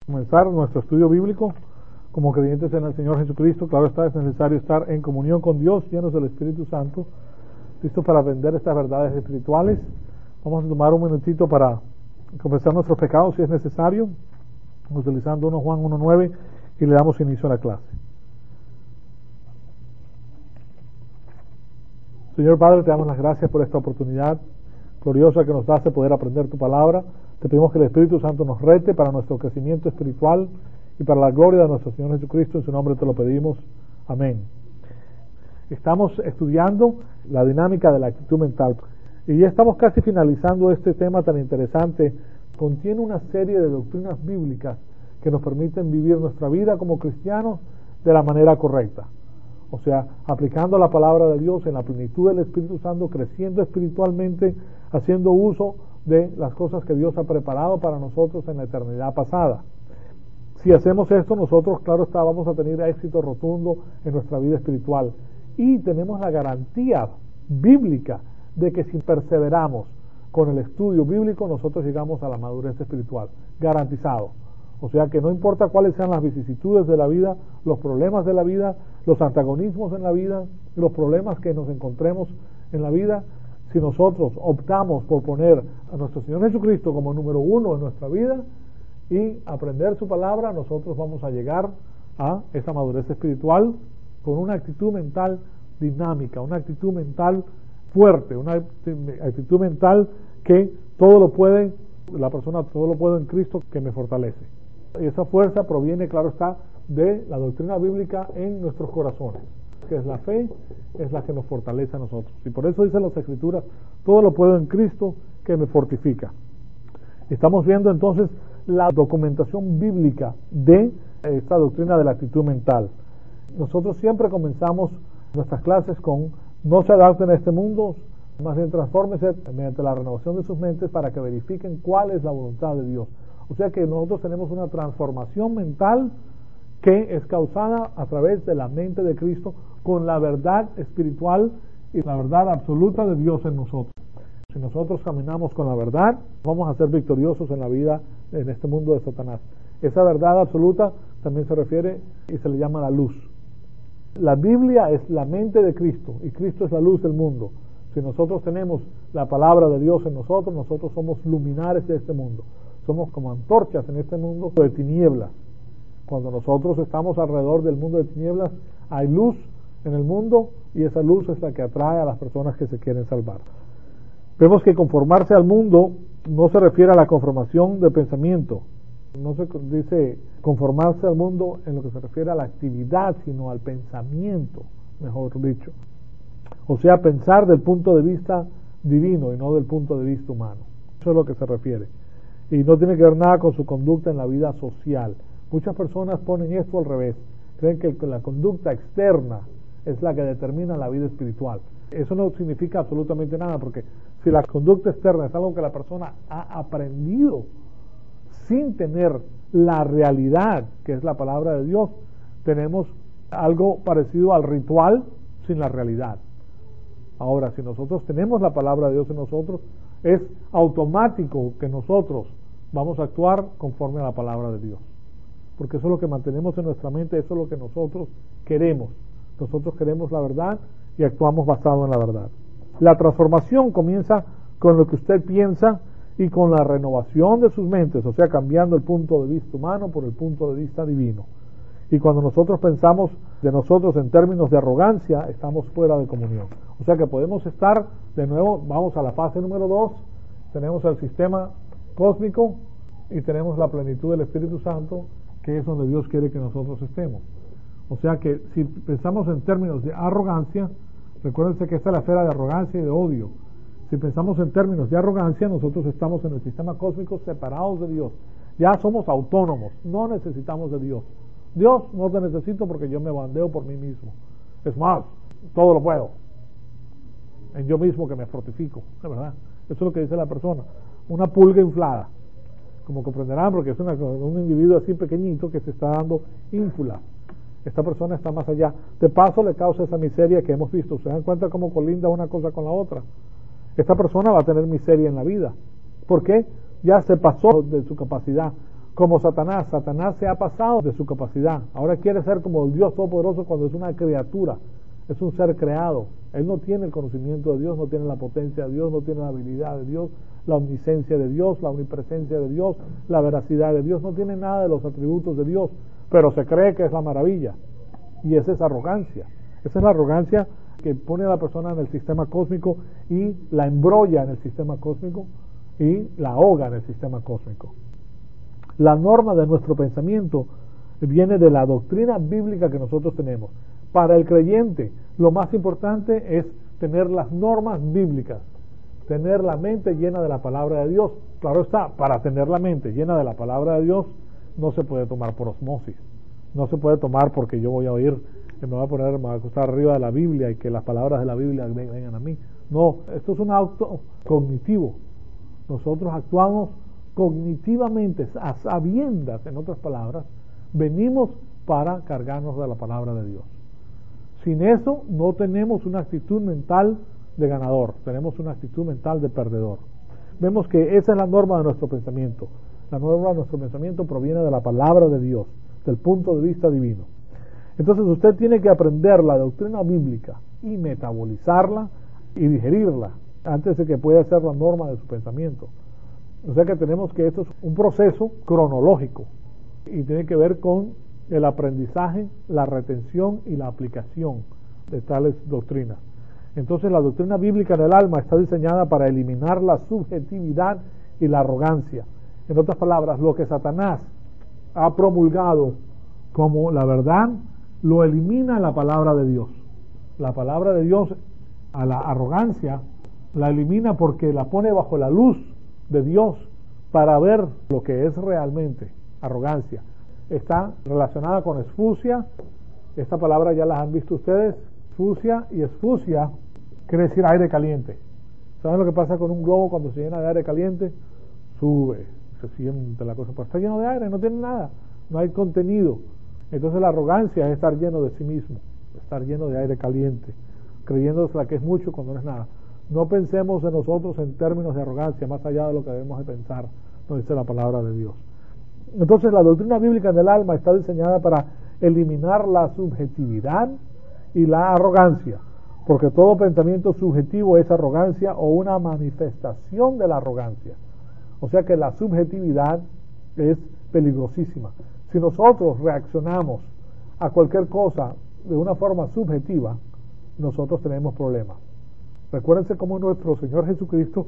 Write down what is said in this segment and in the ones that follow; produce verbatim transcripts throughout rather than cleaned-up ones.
Comenzar nuestro estudio bíblico como creyentes en el Señor Jesucristo. Claro está, es necesario estar en comunión con Dios, llenos del Espíritu Santo, listos para aprender estas verdades espirituales. Vamos a tomar un minutito para confesar nuestros pecados si es necesario, utilizando primero Juan uno nueve, y le damos inicio a la clase. Señor Padre, te damos las gracias por esta oportunidad gloriosa que nos das de poder aprender tu palabra. Te pedimos que el Espíritu Santo nos rete para nuestro crecimiento espiritual y para la gloria de nuestro Señor Jesucristo. En su nombre te lo pedimos. Amén. Estamos estudiando la dinámica de la actitud mental y ya estamos casi finalizando este tema tan interesante. Contiene una serie de doctrinas bíblicas que nos permiten vivir nuestra vida como cristianos de la manera correcta. O sea, aplicando la palabra de Dios en la plenitud del Espíritu Santo, creciendo espiritualmente, haciendo uso de las cosas que Dios ha preparado para nosotros en la eternidad pasada. Si hacemos esto, nosotros, claro está, vamos a tener éxito rotundo en nuestra vida espiritual. Y tenemos la garantía bíblica de que si perseveramos con el estudio bíblico, nosotros llegamos a la madurez espiritual. Garantizado. O sea que no importa cuáles sean las vicisitudes de la vida, los problemas de la vida, los antagonismos en la vida, los problemas que nos encontremos en la vida, si nosotros optamos por poner a nuestro Señor Jesucristo como número uno en nuestra vida y aprender su palabra, nosotros vamos a llegar a esa madurez espiritual con una actitud mental dinámica, una actitud mental fuerte, una actitud mental que todo lo puede, la persona todo lo puede en Cristo que me fortalece. Y esa fuerza proviene, claro está, de la doctrina bíblica en nuestros corazones, que es la fe, es la que nos fortalece a nosotros. Y por eso dicen las Escrituras, todo lo puedo en Cristo que me fortifica. Estamos viendo entonces la documentación bíblica de esta doctrina de la actitud mental. Nosotros siempre comenzamos nuestras clases con: no se adapten a este mundo, más bien transfórmense mediante la renovación de sus mentes para que verifiquen cuál es la voluntad de Dios. O sea que nosotros tenemos una transformación mental que es causada a través de la mente de Cristo con la verdad espiritual y la verdad absoluta de Dios en nosotros. Si nosotros caminamos con la verdad, vamos a ser victoriosos en la vida, en este mundo de Satanás. Esa verdad absoluta también se refiere y se le llama la luz. La Biblia es la mente de Cristo y Cristo es la luz del mundo. Si nosotros tenemos la palabra de Dios en nosotros, nosotros somos luminares de este mundo. Somos como antorchas en este mundo de tinieblas. Cuando nosotros estamos alrededor del mundo de tinieblas, hay luz en el mundo y esa luz es la que atrae a las personas que se quieren salvar. Vemos que conformarse al mundo no se refiere a la conformación de pensamiento. No se dice conformarse al mundo en lo que se refiere a la actividad, sino al pensamiento, mejor dicho. O sea, pensar del punto de vista divino y no del punto de vista humano. Eso es lo que se refiere. Y no tiene que ver nada con su conducta en la vida social. Muchas personas ponen esto al revés. Creen que la conducta externa es la que determina la vida espiritual. Eso no significa absolutamente nada, porque si la conducta externa es algo que la persona ha aprendido sin tener la realidad, que es la palabra de Dios, tenemos algo parecido al ritual sin la realidad. Ahora, si nosotros tenemos la palabra de Dios en nosotros, es automático que nosotros vamos a actuar conforme a la palabra de Dios, porque eso es lo que mantenemos en nuestra mente, eso es lo que nosotros queremos. Nosotros queremos la verdad y actuamos basado en la verdad. La transformación comienza con lo que usted piensa y con la renovación de sus mentes, o sea, cambiando el punto de vista humano por el punto de vista divino. Y cuando nosotros pensamos de nosotros en términos de arrogancia, estamos fuera de comunión. O sea que podemos estar, de nuevo, vamos a la fase número dos, tenemos el sistema cósmico y tenemos la plenitud del Espíritu Santo, que es donde Dios quiere que nosotros estemos. O sea que si pensamos en términos de arrogancia, recuérdense que esta es la esfera de arrogancia y de odio. Si pensamos en términos de arrogancia, nosotros estamos en el sistema cósmico separados de Dios. Ya somos autónomos, no necesitamos de Dios. Dios, no te necesito porque yo me bandeo por mí mismo. Es más, todo lo puedo. En yo mismo que me fortifico, ¿es verdad? Eso es lo que dice la persona. Una pulga inflada. Como comprenderán, porque es una, un individuo así pequeñito que se está dando ínfula. Esta persona está más allá. De paso le causa esa miseria que hemos visto. ¿Se dan cuenta cómo colinda una cosa con la otra? Esta persona va a tener miseria en la vida. ¿Por qué? Ya se pasó de su capacidad. como Satanás. Satanás se ha pasado de su capacidad. Ahora quiere ser como el Dios Todopoderoso cuando es una criatura, es un ser creado. Él no tiene el conocimiento de Dios, no tiene la potencia de Dios, no tiene la habilidad de Dios, la omnisciencia de Dios, la omnipresencia de Dios, la veracidad de Dios, no tiene nada de los atributos de Dios, pero se cree que es la maravilla. Y esa es arrogancia. Esa es la arrogancia que pone a la persona en el sistema cósmico y la embrolla en el sistema cósmico y la ahoga en el sistema cósmico. La norma de nuestro pensamiento viene de la doctrina bíblica que nosotros tenemos. Para el creyente, lo más importante es tener las normas bíblicas, tener la mente llena de la palabra de Dios. Claro está, para tener la mente llena de la palabra de Dios, no se puede tomar por osmosis, no se puede tomar porque yo voy a oír, me voy a poner, me voy a acostar arriba de la Biblia y que las palabras de la Biblia vengan a mí. No, esto es un acto cognitivo. Nosotros actuamos cognitivamente, a sabiendas, en otras palabras, venimos para cargarnos de la palabra de Dios. Sin eso no tenemos una actitud mental de ganador, tenemos una actitud mental de perdedor. Vemos que esa es la norma de nuestro pensamiento. La norma de nuestro pensamiento proviene de la palabra de Dios, del punto de vista divino. Entonces usted tiene que aprender la doctrina bíblica y metabolizarla y digerirla antes de que pueda ser la norma de su pensamiento. O sea que tenemos que esto es un proceso cronológico y tiene que ver con el aprendizaje, la retención y la aplicación de tales doctrinas. Entonces la doctrina bíblica del alma está diseñada para eliminar la subjetividad y la arrogancia. En otras palabras, lo que Satanás ha promulgado como la verdad, lo elimina la palabra de Dios. La palabra de Dios a la arrogancia la elimina porque la pone bajo la luz de Dios para ver lo que es realmente arrogancia. Está relacionada con esfusia. Esta palabra ya las han visto ustedes, esfusia, y esfusia quiere decir aire caliente. ¿Saben lo que pasa con un globo cuando se llena de aire caliente? Sube, se siente la cosa, pero está lleno de aire, no tiene nada, no hay contenido. Entonces la arrogancia es estar lleno de sí mismo, estar lleno de aire caliente, creyéndose que es mucho cuando no es nada. No pensemos en nosotros en términos de arrogancia, más allá de lo que debemos de pensar, nos dice la palabra de Dios. Entonces la doctrina bíblica del alma está diseñada para eliminar la subjetividad y la arrogancia, porque todo pensamiento subjetivo es arrogancia o una manifestación de la arrogancia. O sea que la subjetividad es peligrosísima. Si nosotros reaccionamos a cualquier cosa de una forma subjetiva, nosotros tenemos problemas. Recuérdense cómo nuestro Señor Jesucristo,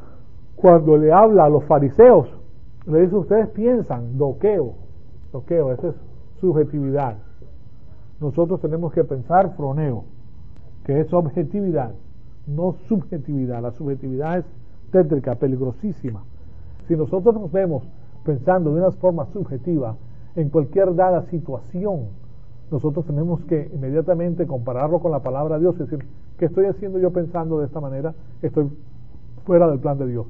cuando le habla a los fariseos, le dice: ustedes piensan, doqueo, doqueo, esa es subjetividad. Nosotros tenemos que pensar froneo, que es objetividad, no subjetividad. La subjetividad es tétrica, peligrosísima. Si nosotros nos vemos pensando de una forma subjetiva en cualquier dada situación, nosotros tenemos que inmediatamente compararlo con la palabra de Dios y decir: ¿qué estoy haciendo yo pensando de esta manera? Estoy fuera del plan de Dios.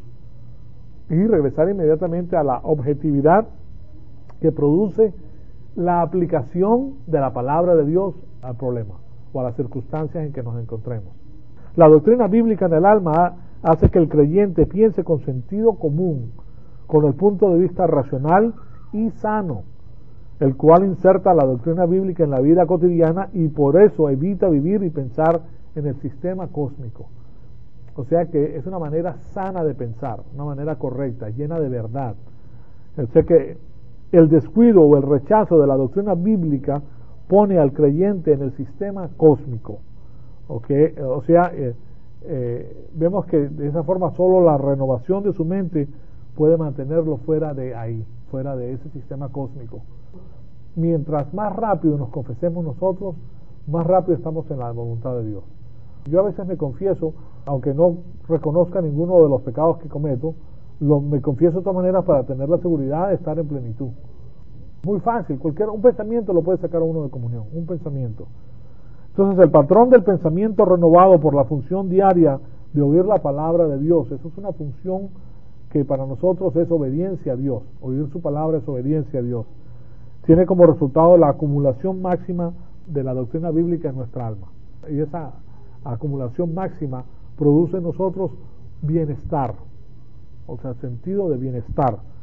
Y regresar inmediatamente a la objetividad que produce la aplicación de la palabra de Dios al problema o a las circunstancias en que nos encontremos. La doctrina bíblica en el alma hace que el creyente piense con sentido común, con el punto de vista racional y sano, el cual inserta la doctrina bíblica en la vida cotidiana y por eso evita vivir y pensar en el sistema cósmico. O sea que es una manera sana de pensar, una manera correcta, llena de verdad. O sea que el descuido o el rechazo de la doctrina bíblica pone al creyente en el sistema cósmico. ¿Okay? O sea, eh, eh, vemos que de esa forma solo la renovación de su mente puede mantenerlo fuera de ahí, fuera de ese sistema cósmico. Mientras más rápido nos confesemos nosotros, más rápido estamos en la voluntad de Dios. Yo a veces me confieso, aunque no reconozca ninguno de los pecados que cometo, lo, me confieso de todas maneras para tener la seguridad de estar en plenitud. Muy fácil, cualquier un pensamiento lo puede sacar a uno de comunión, un pensamiento. Entonces el patrón del pensamiento renovado por la función diaria de oír la palabra de Dios, eso es una función que para nosotros es obediencia a Dios. Oír su palabra es obediencia a Dios. Tiene como resultado la acumulación máxima de la doctrina bíblica en nuestra alma. Y esa acumulación máxima produce en nosotros bienestar, o sea, sentido de bienestar.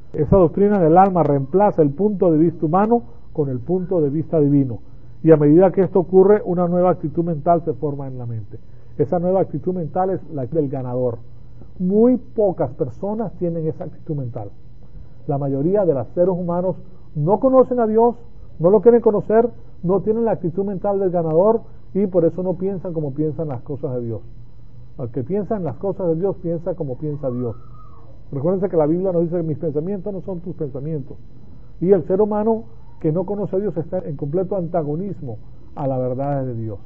Esa doctrina del alma reemplaza el punto de vista humano con el punto de vista divino. Y a medida que esto ocurre, una nueva actitud mental se forma en la mente. Esa nueva actitud mental es la del ganador. Muy pocas personas tienen esa actitud mental. La mayoría de los seres humanos no conocen a Dios, no lo quieren conocer, no tienen la actitud mental del ganador y por eso no piensan como piensan las cosas de Dios. El que piensa en las cosas de Dios piensa como piensa Dios. Recuérdense que la Biblia nos dice que mis pensamientos no son tus pensamientos. Y el ser humano que no conoce a Dios está en completo antagonismo a la verdad de Dios.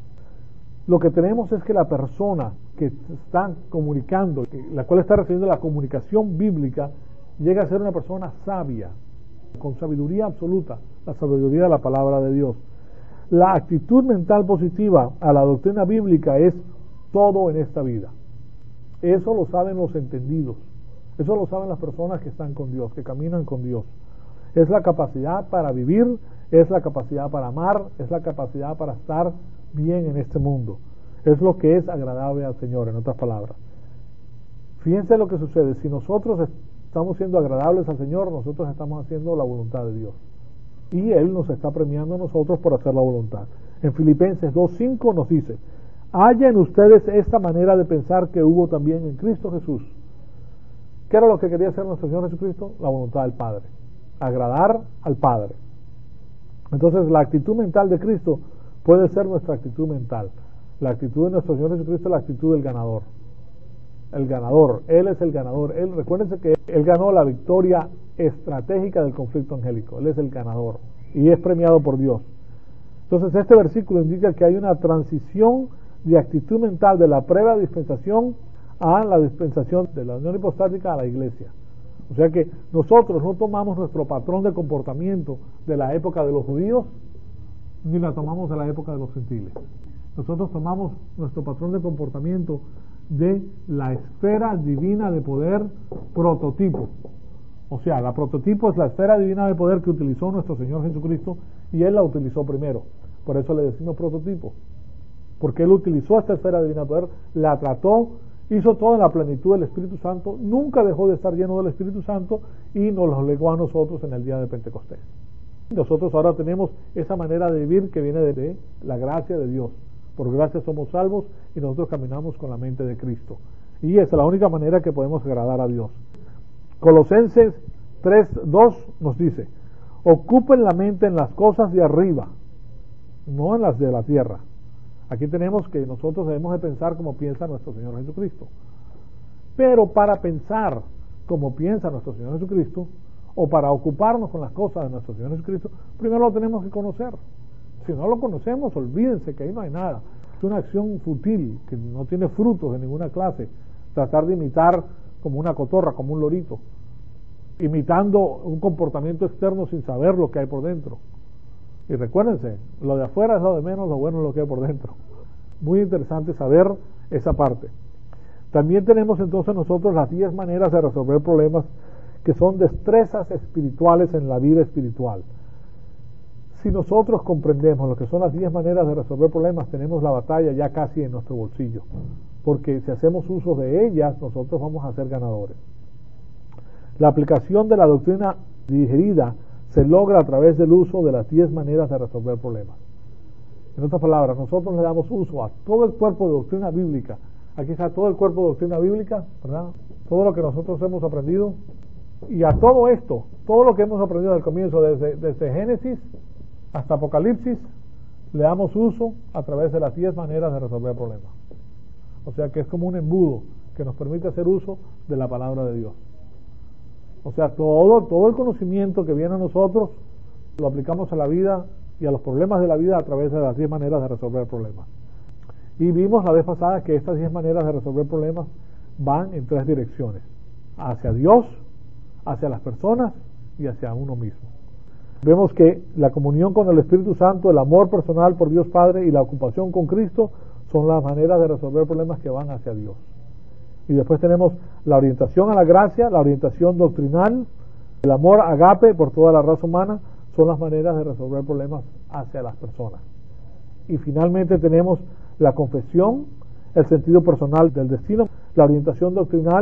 Lo que tenemos es que la persona que está comunicando, la cual está recibiendo la comunicación bíblica, llega a ser una persona sabia, con sabiduría absoluta, la sabiduría de la palabra de Dios. La actitud mental positiva a la doctrina bíblica es todo en esta vida. Eso lo saben los entendidos. Eso lo saben las personas que están con Dios, que caminan con Dios. Es la capacidad para vivir, es la capacidad para amar, es la capacidad para estar bien en este mundo. Es lo que es agradable al Señor, en otras palabras. Fíjense lo que sucede. Si nosotros estamos siendo agradables al Señor, nosotros estamos haciendo la voluntad de Dios. Y Él nos está premiando a nosotros por hacer la voluntad. En Filipenses dos cinco nos dice: haya en ustedes esta manera de pensar que hubo también en Cristo Jesús. ¿Qué era lo que quería hacer nuestro Señor Jesucristo? La voluntad del Padre. Agradar al Padre. Entonces la actitud mental de Cristo puede ser nuestra actitud mental. La actitud de nuestro Señor Jesucristo es la actitud del ganador. El ganador, Él es el ganador. Él, recuérdense que Él ganó la victoria estratégica del conflicto angélico. Él es el ganador y es premiado por Dios. Entonces este versículo indica que hay una transición de actitud mental de la prueba de dispensación a la dispensación de la unión hipostática a la iglesia. O sea que nosotros no tomamos nuestro patrón de comportamiento de la época de los judíos ni la tomamos de la época de los gentiles. Nosotros tomamos nuestro patrón de comportamiento de la esfera divina de poder prototipo. O sea, la prototipo es la esfera divina de poder que utilizó nuestro Señor Jesucristo y Él la utilizó primero. Por eso le decimos prototipo. Porque Él utilizó esta esfera divina de poder, la trató, hizo todo en la plenitud del Espíritu Santo, nunca dejó de estar lleno del Espíritu Santo y nos lo legó a nosotros en el día de Pentecostés. Nosotros ahora tenemos esa manera de vivir que viene de la gracia de Dios. Por gracia somos salvos y nosotros caminamos con la mente de Cristo. Y esa es la única manera que podemos agradar a Dios. Colosenses tres dos nos dice: ocupen la mente en las cosas de arriba, no en las de la tierra. Aquí tenemos que nosotros debemos de pensar como piensa nuestro Señor Jesucristo. Pero para pensar como piensa nuestro Señor Jesucristo, o para ocuparnos con las cosas de nuestro Señor Jesucristo, primero lo tenemos que conocer. Si no lo conocemos, olvídense que ahí no hay nada. Es una acción fútil, que no tiene frutos de ninguna clase. Tratar de imitar como una cotorra, como un lorito, imitando un comportamiento externo sin saber lo que hay por dentro. Y recuérdense, lo de afuera es lo de menos, lo bueno es lo que hay por dentro. Muy interesante saber esa parte. También tenemos entonces nosotros las diez maneras de resolver problemas, que son destrezas espirituales en la vida espiritual. Si nosotros comprendemos lo que son las diez maneras de resolver problemas, tenemos la batalla ya casi en nuestro bolsillo, porque si hacemos uso de ellas, nosotros vamos a ser ganadores. La aplicación de la doctrina digerida se logra a través del uso de las diez maneras de resolver problemas. En otras palabras, nosotros le damos uso a todo el cuerpo de doctrina bíblica. Aquí está todo el cuerpo de doctrina bíblica, ¿verdad? Todo lo que nosotros hemos aprendido. Y a todo esto, todo lo que hemos aprendido desde el comienzo, desde, desde Génesis hasta Apocalipsis, le damos uso a través de las diez maneras de resolver problemas. O sea que es como un embudo que nos permite hacer uso de la palabra de Dios. O sea, todo, todo el conocimiento que viene a nosotros lo aplicamos a la vida y a los problemas de la vida a través de las diez maneras de resolver problemas. Y vimos la vez pasada que estas diez maneras de resolver problemas van en tres direcciones: hacia Dios, hacia las personas y hacia uno mismo. Vemos que la comunión con el Espíritu Santo, el amor personal por Dios Padre y la ocupación con Cristo son las maneras de resolver problemas que van hacia Dios. Y después tenemos la orientación a la gracia, la orientación doctrinal, el amor agape por toda la raza humana, son las maneras de resolver problemas hacia las personas. Y finalmente tenemos la confesión, el sentido personal del destino, la orientación doctrinal,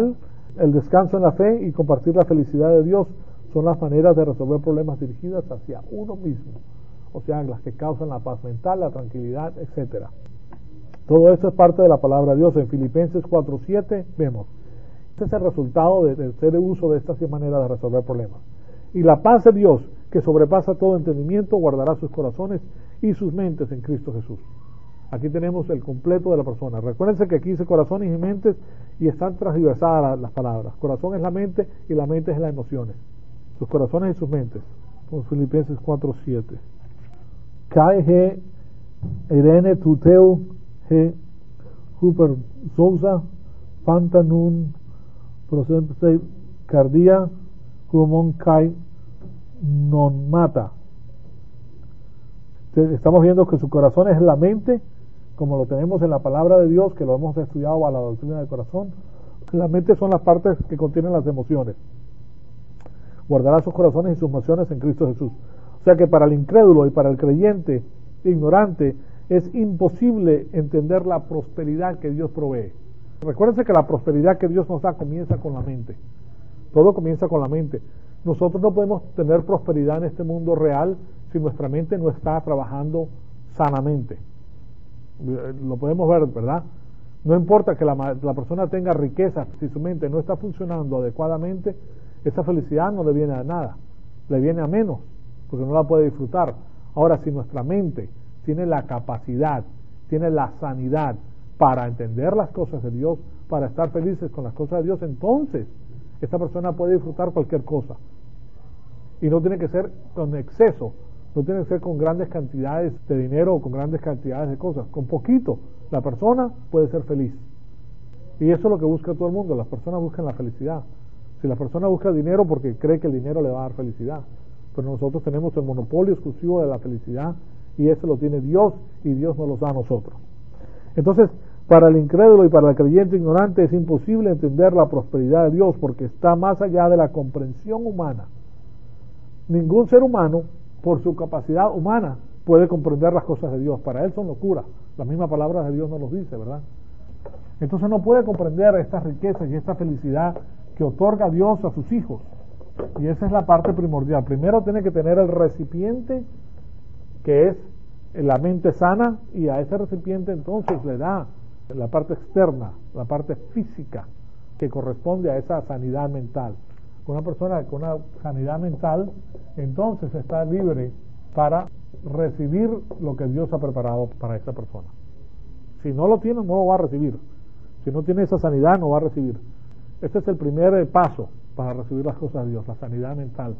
El descanso en la fe y compartir la felicidad de Dios son las maneras de resolver problemas dirigidas hacia uno mismo, o sea, las que causan la paz mental, la tranquilidad, etcétera. Todo esto es parte de la palabra de Dios. En Filipenses cuatro siete vemos, este es el resultado de, de hacer uso de estas maneras de resolver problemas. Y la paz de Dios, que sobrepasa todo entendimiento, guardará sus corazones y sus mentes en Cristo Jesús. Aquí tenemos el completo de la persona. Recuérdense que aquí dice corazones y mentes y están transversadas las, las palabras. Corazón es la mente y la mente es las emociones. Sus corazones y sus mentes. Con Filipenses cuatro siete. Kai he erene tuteu he huper sousa pantanun prosente cardia humon kai non mata. Estamos viendo que su corazón es la mente, como lo tenemos en la palabra de Dios, que lo hemos estudiado a la doctrina del corazón. La mente son las partes que contienen las emociones. Guardará sus corazones y sus emociones en Cristo Jesús. O sea que para el incrédulo y para el creyente ignorante es imposible entender la prosperidad que Dios provee. Recuérdense que la prosperidad que Dios nos da comienza con la mente. Todo comienza con la mente. Nosotros no podemos tener prosperidad en este mundo real si nuestra mente no está trabajando sanamente. Lo podemos ver, ¿verdad? No importa que la, la persona tenga riqueza, si su mente no está funcionando adecuadamente, esa felicidad no le viene a nada, le viene a menos, porque no la puede disfrutar. Ahora, si nuestra mente tiene la capacidad, tiene la sanidad para entender las cosas de Dios, para estar felices con las cosas de Dios, entonces esta persona puede disfrutar cualquier cosa. Y no tiene que ser con exceso, no tiene que ser con grandes cantidades de dinero o con grandes cantidades de cosas. Con poquito, la persona puede ser feliz. Y eso es lo que busca todo el mundo. Las personas buscan la felicidad. Si la persona busca dinero porque cree que el dinero le va a dar felicidad. Pero nosotros tenemos el monopolio exclusivo de la felicidad y eso lo tiene Dios y Dios nos lo da a nosotros. Entonces, para el incrédulo y para el creyente ignorante es imposible entender la prosperidad de Dios porque está más allá de la comprensión humana. Ningún ser humano, por su capacidad humana, puede comprender las cosas de Dios. Para él son locura. La misma palabra de Dios nos lo dice, ¿verdad? Entonces no puede comprender estas riquezas y esta felicidad que otorga Dios a sus hijos. Y esa es la parte primordial. Primero tiene que tener el recipiente, que es la mente sana, y a ese recipiente entonces le da la parte externa, la parte física, que corresponde a esa sanidad mental. Una persona con una sanidad mental, entonces está libre para recibir lo que Dios ha preparado para esa persona. Si no lo tiene, no lo va a recibir. Si no tiene esa sanidad, no va a recibir. Este es el primer paso para recibir las cosas de Dios, la sanidad mental.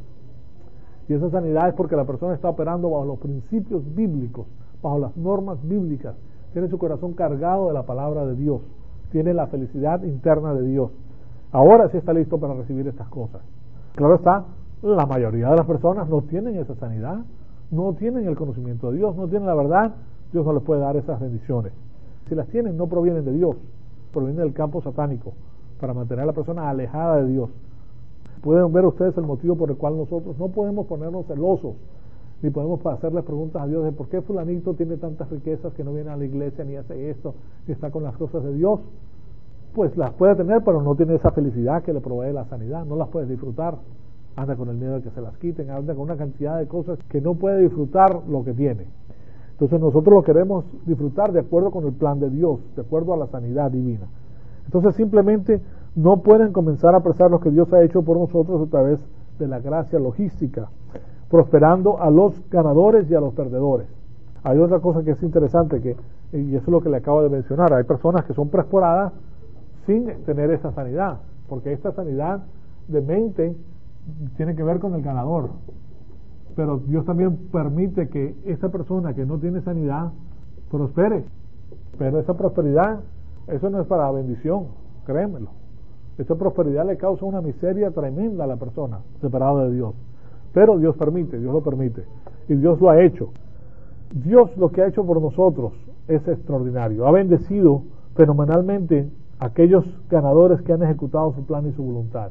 Y esa sanidad es porque la persona está operando bajo los principios bíblicos, bajo las normas bíblicas. Tiene su corazón cargado de la palabra de Dios. Tiene la felicidad interna de Dios. Ahora sí está listo para recibir estas cosas. Claro está, la mayoría de las personas no tienen esa sanidad, no tienen el conocimiento de Dios, no tienen la verdad. Dios no les puede dar esas bendiciones. Si las tienen, no provienen de Dios, provienen del campo satánico, para mantener a la persona alejada de Dios. Pueden ver ustedes el motivo por el cual nosotros no podemos ponernos celosos, ni podemos hacerles preguntas a Dios de por qué fulanito tiene tantas riquezas que no viene a la iglesia, ni hace esto, ni está con las cosas de Dios. Pues las puede tener, pero no tiene esa felicidad que le provee la sanidad, no las puede disfrutar. Anda con el miedo de que se las quiten, anda con una cantidad de cosas que no puede disfrutar lo que tiene. Entonces nosotros lo queremos disfrutar de acuerdo con el plan de Dios, de acuerdo a la sanidad divina. Entonces simplemente no pueden comenzar a apreciar lo que Dios ha hecho por nosotros a través de la gracia logística, prosperando a los ganadores y a los perdedores. Hay otra cosa que es interesante, que y eso es lo que le acabo de mencionar, hay personas que son prosperadas sin tener esa sanidad, porque esta sanidad de mente tiene que ver con el ganador, pero Dios también permite que esa persona que no tiene sanidad prospere, pero esa prosperidad, eso no es para bendición, créemelo. Esa prosperidad le causa una miseria tremenda a la persona separada de Dios, pero Dios permite, Dios lo permite, y Dios lo ha hecho. Dios lo que ha hecho por nosotros es extraordinario, ha bendecido fenomenalmente a aquellos ganadores que han ejecutado su plan y su voluntad.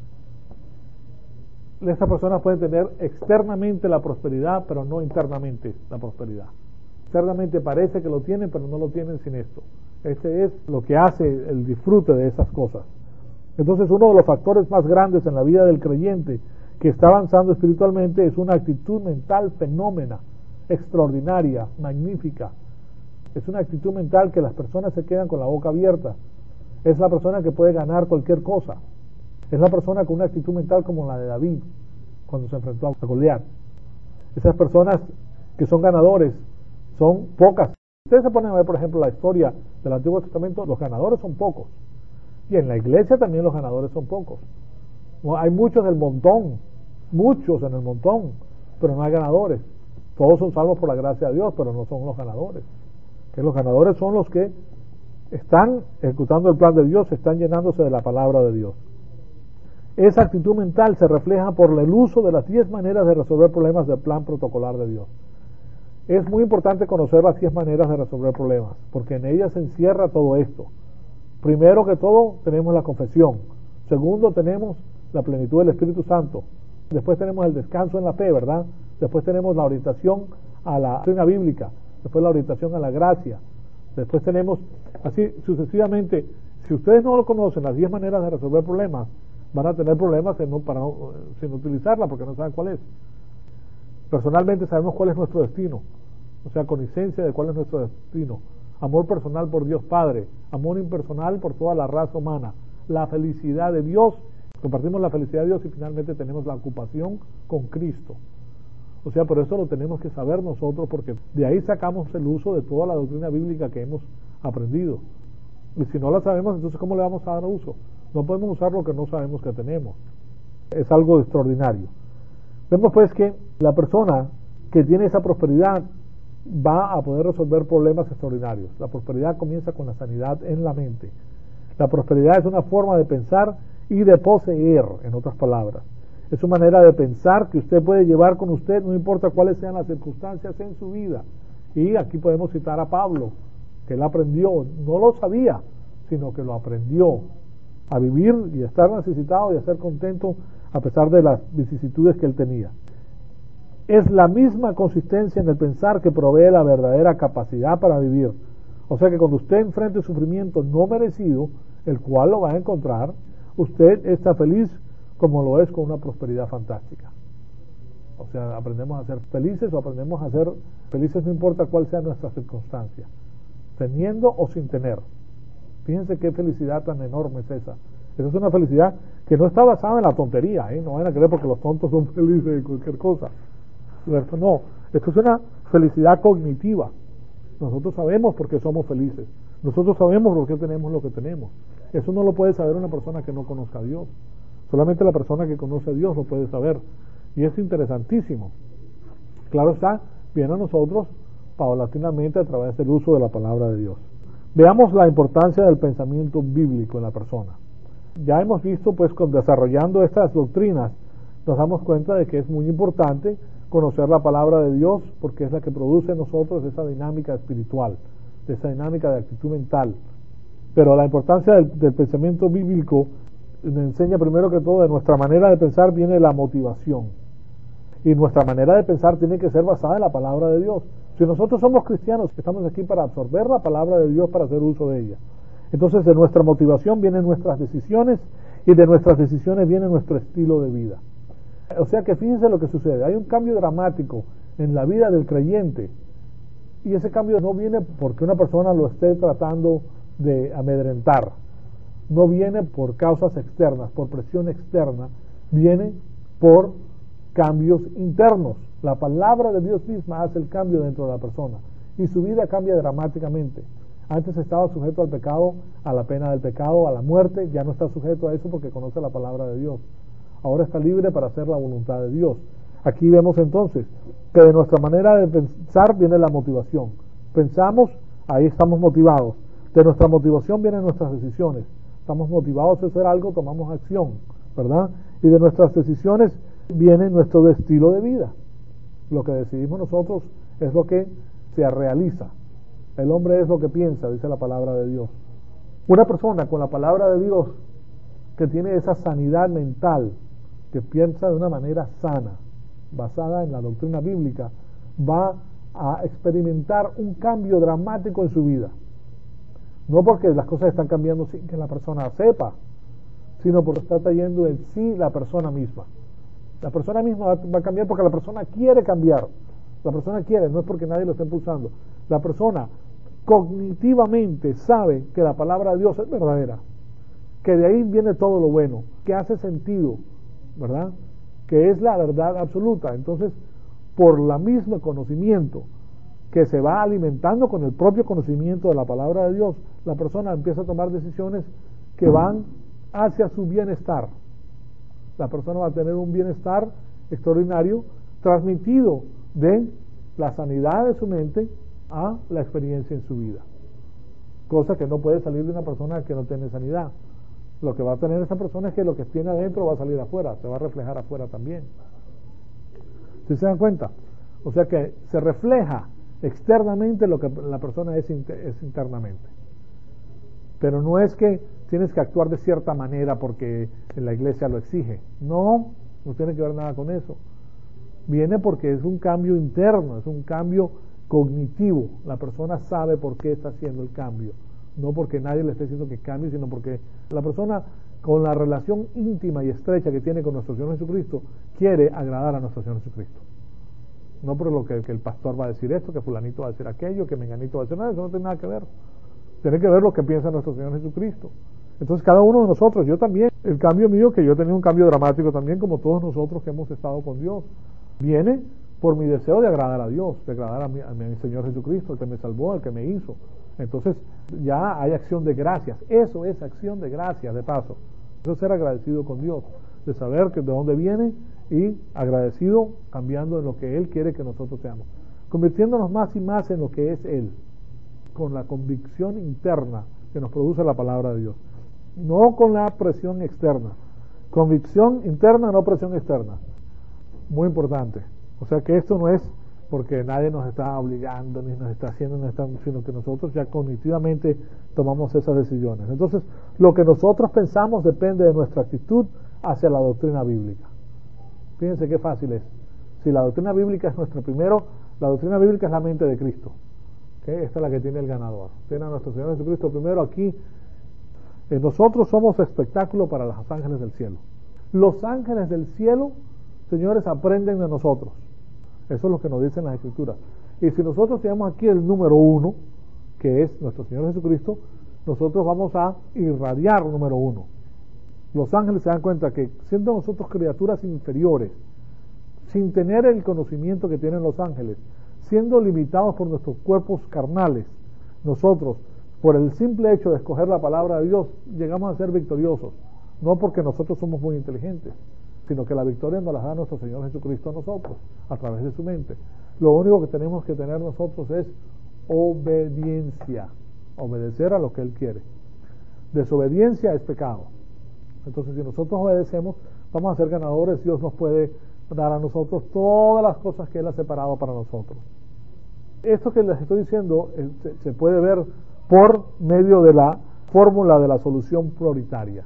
Estas personas pueden tener externamente la prosperidad, pero no internamente la prosperidad. Externamente parece que lo tienen, pero no lo tienen sin esto. Este es lo que hace el disfrute de esas cosas. Entonces, uno de los factores más grandes en la vida del creyente que está avanzando espiritualmente es una actitud mental fenómena, extraordinaria, magnífica. Es una actitud mental que las personas se quedan con la boca abierta. Es la persona que puede ganar cualquier cosa. Es la persona con una actitud mental como la de David cuando se enfrentó a Goliat. Esas personas que son ganadores son pocas. Ustedes se ponen a ver, por ejemplo, la historia del Antiguo Testamento, los ganadores son pocos. Y en la iglesia también los ganadores son pocos. Hay muchos del montón, muchos en el montón, pero no hay ganadores. Todos son salvos por la gracia de Dios, pero no son los ganadores. Que los ganadores son los que están ejecutando el plan de Dios, están llenándose de la palabra de Dios. Esa actitud mental se refleja por el uso de las diez maneras de resolver problemas del plan protocolar de Dios. Es muy importante conocer las diez maneras de resolver problemas, porque en ellas se encierra todo esto. Primero que todo, tenemos la confesión. Segundo, tenemos la plenitud del Espíritu Santo. Después tenemos el descanso en la fe, ¿verdad? Después tenemos la orientación a la doctrina bíblica. Después la orientación a la gracia. Después tenemos, así sucesivamente. Si ustedes no lo conocen, las diez maneras de resolver problemas, van a tener problemas en no, para, sin utilizarla porque no saben cuál es. Personalmente sabemos cuál es nuestro destino. O sea, con licencia de cuál es nuestro destino. Amor personal por Dios Padre, amor impersonal por toda la raza humana, la felicidad de Dios, compartimos la felicidad de Dios y finalmente tenemos la ocupación con Cristo. O sea, por eso lo tenemos que saber nosotros, porque de ahí sacamos el uso de toda la doctrina bíblica que hemos aprendido. Y si no la sabemos, entonces ¿cómo le vamos a dar uso? No podemos usar lo que no sabemos que tenemos. Es algo extraordinario. Vemos pues que la persona que tiene esa prosperidad va a poder resolver problemas extraordinarios. La prosperidad comienza con la sanidad en la mente. La prosperidad es una forma de pensar y de poseer, en otras palabras. Es una manera de pensar que usted puede llevar con usted, no importa cuáles sean las circunstancias en su vida. Y aquí podemos citar a Pablo, que él aprendió, no lo sabía, sino que lo aprendió a vivir y a estar necesitado y a ser contento a pesar de las vicisitudes que él tenía. Es la misma consistencia en el pensar que provee la verdadera capacidad para vivir. O sea que cuando usted enfrente sufrimiento no merecido, el cual lo va a encontrar, usted está feliz como lo es con una prosperidad fantástica. O sea, aprendemos a ser felices o aprendemos a ser felices no importa cuál sea nuestra circunstancia, teniendo o sin tener. Fíjense qué felicidad tan enorme es esa. Esa es una felicidad que no está basada en la tontería, ¿eh? No vayan a creer porque los tontos son felices de cualquier cosa. No, esto es una felicidad cognitiva. Nosotros sabemos por qué somos felices. Nosotros sabemos por qué tenemos lo que tenemos. Eso no lo puede saber una persona que no conozca a Dios. Solamente la persona que conoce a Dios lo puede saber. Y es interesantísimo. Claro está, viene a nosotros paulatinamente a través del uso de la palabra de Dios. Veamos la importancia del pensamiento bíblico en la persona. Ya hemos visto, pues, con desarrollando estas doctrinas, nos damos cuenta de que es muy importante conocer la palabra de Dios, porque es la que produce en nosotros esa dinámica espiritual, esa dinámica de actitud mental. Pero la importancia del, del pensamiento bíblico nos enseña primero que todo de nuestra manera de pensar viene la motivación. Y nuestra manera de pensar tiene que ser basada en la palabra de Dios. Si nosotros somos cristianos, estamos aquí para absorber la palabra de Dios, para hacer uso de ella. Entonces de nuestra motivación vienen nuestras decisiones y de nuestras decisiones viene nuestro estilo de vida. O sea que fíjense lo que sucede. Hay un cambio dramático en la vida del creyente y ese cambio no viene porque una persona lo esté tratando de amedrentar. No viene por causas externas, por presión externa, viene por cambios internos. La palabra de Dios misma hace el cambio dentro de la persona y su vida cambia dramáticamente. Antes estaba sujeto al pecado, a la pena del pecado, a la muerte, ya no está sujeto a eso porque conoce la palabra de Dios. Ahora está libre para hacer la voluntad de Dios. Aquí vemos entonces que de nuestra manera de pensar viene la motivación. Pensamos, ahí estamos motivados. De nuestra motivación vienen nuestras decisiones. Estamos motivados a hacer algo, tomamos acción, ¿verdad? Y de nuestras decisiones viene nuestro estilo de vida. Lo que decidimos nosotros es lo que se realiza. El hombre es lo que piensa, dice la palabra de Dios. Una persona con la palabra de Dios que tiene esa sanidad mental, que piensa de una manera sana, basada en la doctrina bíblica, va a experimentar un cambio dramático en su vida. No porque las cosas están cambiando sin que la persona sepa, sino porque está trayendo en sí la persona misma. La persona misma va, va a cambiar porque la persona quiere cambiar. La persona quiere, no es porque nadie lo esté impulsando. La persona cognitivamente sabe que la palabra de Dios es verdadera, que de ahí viene todo lo bueno, que hace sentido, ¿verdad? Que es la verdad absoluta. Entonces, por la misma conocimiento que se va alimentando con el propio conocimiento de la palabra de Dios, la persona empieza a tomar decisiones que van hacia su bienestar. La persona va a tener un bienestar extraordinario transmitido de la sanidad de su mente a la experiencia en su vida, cosa que no puede salir de una persona que no tiene sanidad. Lo que va a tener esa persona es que lo que tiene adentro va a salir afuera, se va a reflejar afuera también. ¿Sí se dan cuenta? O sea que se refleja externamente lo que la persona es, es internamente. Pero no es que tienes que actuar de cierta manera porque la iglesia lo exige. No, no tiene que ver nada con eso. Viene porque es un cambio interno, es un cambio cognitivo. La persona sabe por qué está haciendo el cambio. No porque nadie le esté diciendo que cambie, sino porque la persona, con la relación íntima y estrecha que tiene con nuestro Señor Jesucristo, quiere agradar a nuestro Señor Jesucristo. No por lo que, que el pastor va a decir esto, que fulanito va a decir aquello, que menganito va a decir nada, eso no tiene nada que ver. Tiene que ver lo que piensa nuestro Señor Jesucristo. Entonces cada uno de nosotros, yo también, el cambio mío, que yo he tenido un cambio dramático también, como todos nosotros que hemos estado con Dios, viene por mi deseo de agradar a Dios, de agradar a mi, a mi Señor Jesucristo, el que me salvó, el que me hizo. Entonces ya hay acción de gracias. Eso es acción de gracias, de paso. Eso es ser agradecido con Dios, de saber que de dónde viene y agradecido cambiando en lo que Él quiere que nosotros seamos, convirtiéndonos más y más en lo que es Él, con la convicción interna que nos produce la palabra de Dios, no con la presión externa. Convicción interna, no presión externa. Muy importante. O sea que esto no es porque nadie nos está obligando ni nos está haciendo, no está, sino que nosotros ya cognitivamente tomamos esas decisiones. Entonces, lo que nosotros pensamos depende de nuestra actitud hacia la doctrina bíblica. Fíjense qué fácil es. Si la doctrina bíblica es nuestro primero, la doctrina bíblica es la mente de Cristo. ¿Okay? Esta es la que tiene el ganador. Tiene a nuestro Señor Jesucristo primero aquí. Eh, nosotros somos espectáculo para los ángeles del cielo. Los ángeles del cielo, señores, aprenden de nosotros. Eso es lo que nos dicen las Escrituras. Y si nosotros tenemos aquí el número uno, que es nuestro Señor Jesucristo, nosotros vamos a irradiar número uno. Los ángeles se dan cuenta que siendo nosotros criaturas inferiores, sin tener el conocimiento que tienen los ángeles, siendo limitados por nuestros cuerpos carnales, nosotros, por el simple hecho de escoger la palabra de Dios, llegamos a ser victoriosos. No porque nosotros somos muy inteligentes, sino que la victoria nos la da nuestro Señor Jesucristo a nosotros, a través de su mente. Lo único que tenemos que tener nosotros es obediencia, obedecer a lo que Él quiere. Desobediencia es pecado. Entonces, si nosotros obedecemos, vamos a ser ganadores. Dios nos puede dar a nosotros todas las cosas que Él ha separado para nosotros. Esto que les estoy diciendo eh, se, se puede ver por medio de la fórmula de la solución prioritaria.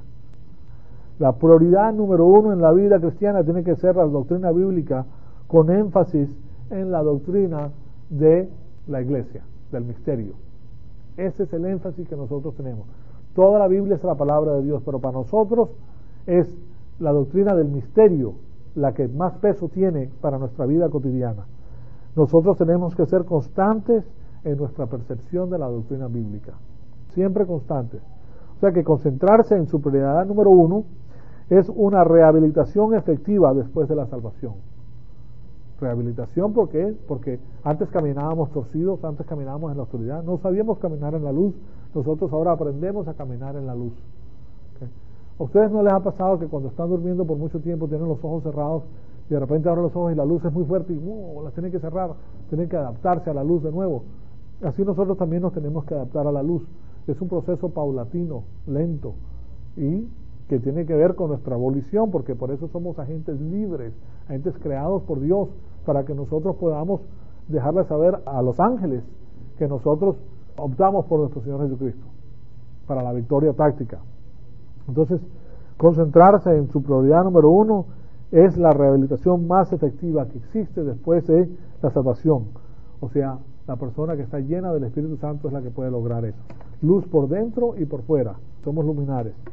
La prioridad número uno en la vida cristiana tiene que ser la doctrina bíblica, con énfasis en la doctrina de la iglesia, del misterio. Ese es el énfasis que nosotros tenemos. Toda la Biblia es la palabra de Dios, pero para nosotros es la doctrina del misterio la que más peso tiene para nuestra vida cotidiana. Nosotros tenemos que ser constantes en nuestra percepción de la doctrina bíblica, siempre constantes. O sea que concentrarse en su prioridad número uno es una rehabilitación efectiva después de la salvación. Rehabilitación, ¿por qué? Porque antes caminábamos torcidos, antes caminábamos en la oscuridad, no sabíamos caminar en la luz. Nosotros ahora aprendemos a caminar en la luz. ¿Okay? ¿A ustedes no les ha pasado que cuando están durmiendo por mucho tiempo tienen los ojos cerrados y de repente abren los ojos y la luz es muy fuerte y uh, las tienen que cerrar, tienen que adaptarse a la luz de nuevo? Así nosotros también nos tenemos que adaptar a la luz. Es un proceso paulatino, lento, y que tiene que ver con nuestra volición, porque por eso somos agentes libres, agentes creados por Dios, para que nosotros podamos dejarle saber a los ángeles que nosotros optamos por nuestro Señor Jesucristo, para la victoria táctica. Entonces, concentrarse en su prioridad número uno es la rehabilitación más efectiva que existe después de la salvación. O sea, la persona que está llena del Espíritu Santo es la que puede lograr eso. Luz por dentro y por fuera. Somos luminares.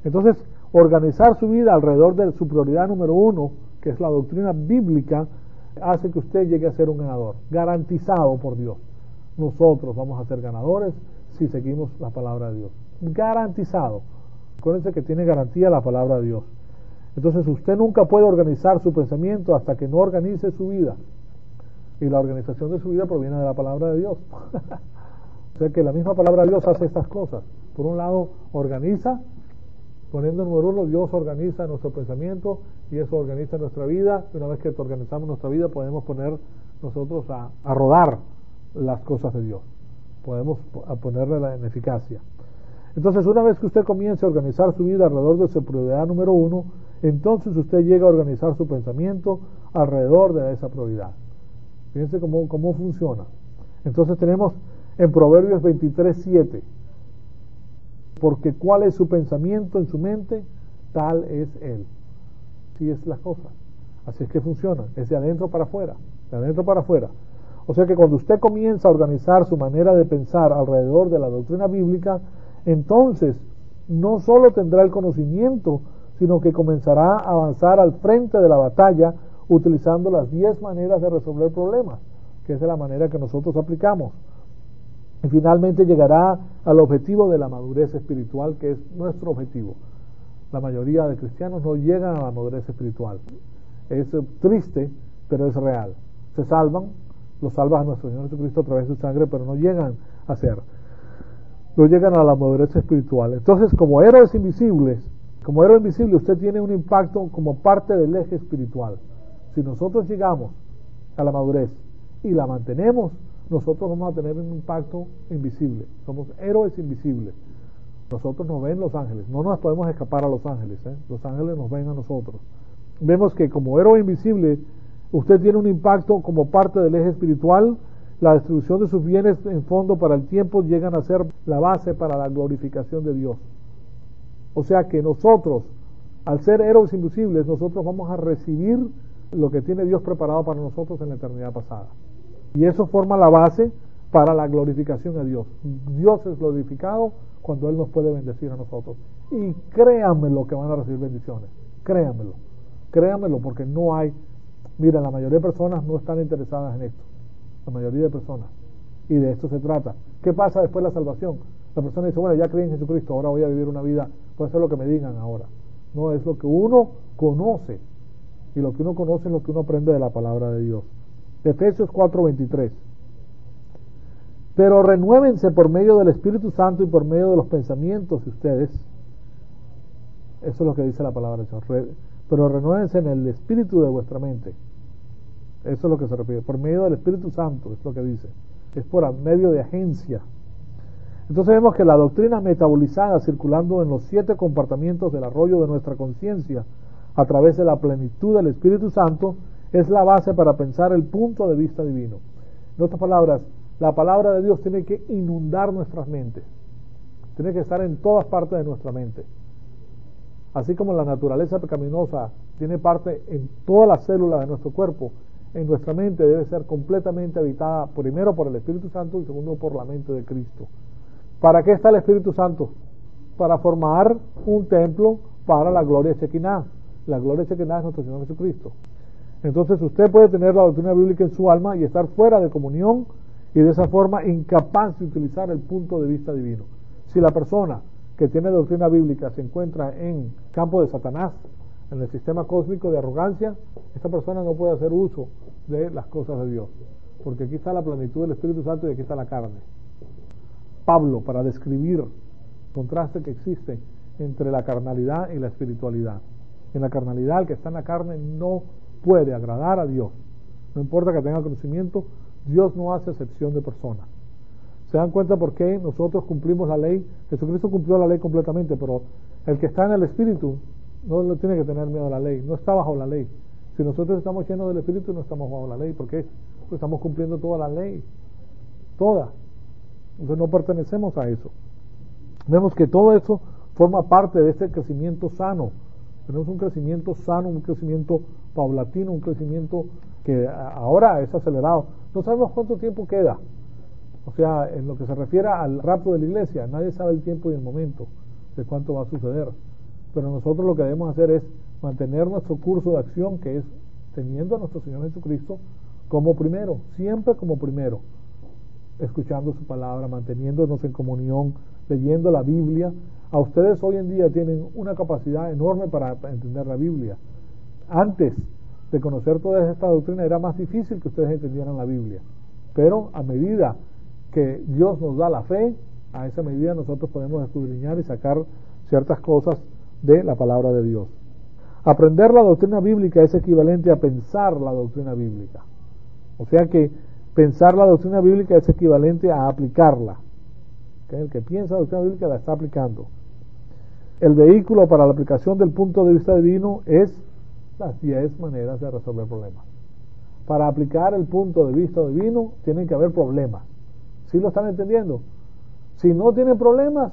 Entonces, organizar su vida alrededor de su prioridad número uno, que es la doctrina bíblica, hace que usted llegue a ser un ganador, garantizado por Dios. Nosotros vamos a ser ganadores si seguimos la palabra de Dios. Garantizado. Acuérdense que tiene garantía la palabra de Dios. Entonces usted nunca puede organizar su pensamiento hasta que no organice su vida. Y la organización de su vida proviene de la palabra de Dios. O sea que la misma palabra de Dios hace estas cosas. Por un lado, organiza, poniendo en número uno, Dios organiza nuestro pensamiento y eso organiza nuestra vida. Y una vez que organizamos nuestra vida, podemos poner nosotros a, a rodar las cosas de Dios. Podemos ponerle en eficacia. Entonces, una vez que usted comience a organizar su vida alrededor de su prioridad número uno, entonces usted llega a organizar su pensamiento alrededor de esa prioridad. Fíjense cómo, cómo funciona. Entonces tenemos en Proverbios veintitrés, siete, porque cuál es su pensamiento en su mente, tal es él. Así es la cosa. Así es que funciona. Es de adentro para afuera. De adentro para afuera. O sea que cuando usted comienza a organizar su manera de pensar alrededor de la doctrina bíblica, entonces no solo tendrá el conocimiento, sino que comenzará a avanzar al frente de la batalla utilizando las diez maneras de resolver problemas, que es de la manera que nosotros aplicamos. Y finalmente llegará al objetivo de la madurez espiritual, que es nuestro objetivo. La mayoría de cristianos no llegan a la madurez espiritual. Es triste, pero es real. Se salvan, los salva a nuestro Señor Jesucristo a través de su sangre, pero no llegan a ser. No llegan a la madurez espiritual. Entonces, como héroes invisibles, como héroe invisible, usted tiene un impacto como parte del eje espiritual. Si nosotros llegamos a la madurez y la mantenemos, nosotros vamos a tener un impacto invisible. Somos héroes invisibles. Nosotros nos ven los ángeles. No nos podemos escapar a los ángeles. ¿eh? Los ángeles nos ven a nosotros. Vemos que como héroe invisible, usted tiene un impacto como parte del eje espiritual. La distribución de sus bienes en fondo para el tiempo llegan a ser la base para la glorificación de Dios. O sea que nosotros, al ser héroes invisibles, nosotros vamos a recibir lo que tiene Dios preparado para nosotros en la eternidad pasada. Y eso forma la base para la glorificación de Dios. Dios es glorificado cuando Él nos puede bendecir a nosotros. Y créanmelo que van a recibir bendiciones. Créanmelo. Créanmelo porque no hay... Mira, la mayoría de personas no están interesadas en esto. La mayoría de personas. Y de esto se trata. ¿Qué pasa después de la salvación? La persona dice, bueno, ya creí en Jesucristo, ahora voy a vivir una vida, puede ser lo que me digan ahora. No, es lo que uno conoce. Y lo que uno conoce es lo que uno aprende de la palabra de Dios. Efesios cuatro veintitrés. Pero renuévense por medio del Espíritu Santo y por medio de los pensamientos de ustedes. Eso es lo que dice la palabra de Dios. Pero renuévense en el espíritu de vuestra mente. Eso es lo que se refiere. Por medio del Espíritu Santo, es lo que dice. Es por medio de agencia. Entonces vemos que la doctrina metabolizada circulando en los siete compartimientos del arroyo de nuestra conciencia a través de la plenitud del Espíritu Santo es la base para pensar el punto de vista divino. En otras palabras, la palabra de Dios tiene que inundar nuestras mentes. Tiene que estar en todas partes de nuestra mente. Así como la naturaleza pecaminosa tiene parte en todas las células de nuestro cuerpo, en nuestra mente debe ser completamente habitada primero por el Espíritu Santo y segundo por la mente de Cristo. ¿Para qué está el Espíritu Santo? Para formar un templo para la gloria de Shekinah. La gloria de Shekinah es nuestro Señor Jesucristo. Entonces usted puede tener la doctrina bíblica en su alma y estar fuera de comunión y de esa forma incapaz de utilizar el punto de vista divino. Si la persona que tiene doctrina bíblica se encuentra en campo de Satanás, en el sistema cósmico de arrogancia, esta persona no puede hacer uso de las cosas de Dios, porque aquí está la plenitud del Espíritu Santo y aquí está la carne. Pablo, para describir el contraste que existe entre la carnalidad y la espiritualidad. En la carnalidad, el que está en la carne no puede agradar a Dios. No importa que tenga conocimiento, Dios no hace excepción de personas. ¿Se dan cuenta por qué nosotros cumplimos la ley? Jesucristo cumplió la ley completamente, pero el que está en el Espíritu no tiene que tener miedo a la ley, no está bajo la ley. Si nosotros estamos llenos del Espíritu, no estamos bajo la ley. ¿Por qué? Porque estamos cumpliendo toda la ley. Toda. Entonces no pertenecemos a eso. Vemos que todo eso forma parte de este crecimiento sano. Tenemos un crecimiento sano, un crecimiento paulatino, un crecimiento que ahora es acelerado. No sabemos cuánto tiempo queda. O sea, en lo que se refiere al rapto de la iglesia, nadie sabe el tiempo y el momento de cuánto va a suceder. pero nosotros lo que debemos hacer es mantener nuestro curso de acción, que es teniendo a nuestro Señor Jesucristo como primero, siempre como primero, escuchando su palabra, manteniéndonos en comunión, leyendo la Biblia. A ustedes hoy en día tienen una capacidad enorme para entender la Biblia. Antes de conocer toda esta doctrina era más difícil que ustedes entendieran la Biblia, pero a medida que Dios nos da la fe, a esa medida nosotros podemos escudriñar y sacar ciertas cosas de la palabra de Dios. Aprender la doctrina bíblica es equivalente a pensar la doctrina bíblica. O sea que pensar la doctrina bíblica es equivalente a aplicarla. ¿Okay? El que piensa la doctrina bíblica la está aplicando. El vehículo para la aplicación del punto de vista divino es las diez maneras de resolver problemas. Para aplicar el punto de vista divino tienen que haber problemas. ¿Sí lo están entendiendo? Si no tienen problemas,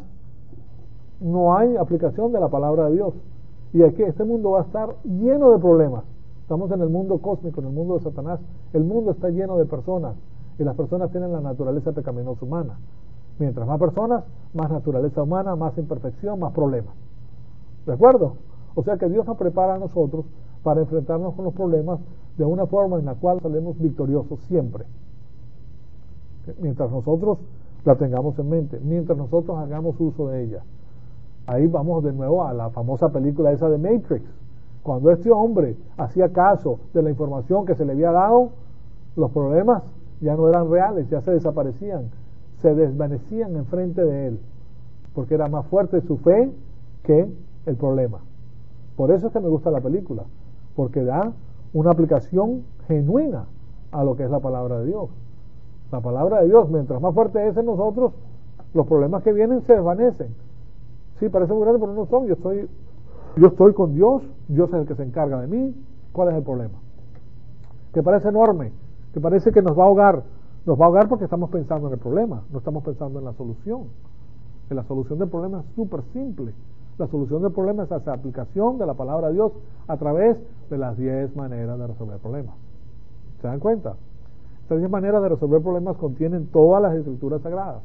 no hay aplicación de la palabra de Dios. Y aquí este mundo va a estar lleno de problemas. Estamos en el mundo cósmico, en el mundo de Satanás. El mundo está lleno de personas, y las personas tienen la naturaleza pecaminosa humana. Mientras más personas, más naturaleza humana, más imperfección, más problemas. ¿De acuerdo? O sea que Dios nos prepara a nosotros para enfrentarnos con los problemas de una forma en la cual salemos victoriosos siempre. Mientras nosotros la tengamos en mente, mientras nosotros hagamos uso de ella. Ahí vamos de nuevo a la famosa película esa de Matrix. Cuando este hombre hacía caso de la información que se le había dado, los problemas ya no eran reales, ya se desaparecían, se desvanecían enfrente de él, porque era más fuerte su fe que el problema. Por eso es que me gusta la película, porque da una aplicación genuina a lo que es la palabra de Dios. La palabra de Dios, mientras más fuerte es en nosotros, los problemas que vienen se desvanecen. Sí, parece muy grande, pero no son. Yo estoy, yo estoy con Dios, Dios es el que se encarga de mí. ¿Cuál es el problema? Que parece enorme, que parece que nos va a ahogar. Nos va a ahogar porque estamos pensando en el problema, no estamos pensando en la solución. Que la solución del problema es súper simple. La solución del problema es la aplicación de la palabra de Dios a través de las diez maneras de resolver problemas. ¿Se dan cuenta? Estas diez maneras de resolver problemas contienen todas las escrituras sagradas.